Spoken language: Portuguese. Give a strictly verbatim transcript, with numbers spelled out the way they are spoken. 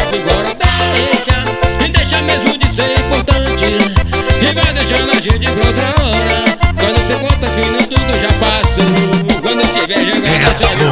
joga embora. Deixa, e deixa mesmo de ser importante, e vai deixando a gente pra outra hora. Quando você conta que não tudo já passou, quando tiver jogado a chave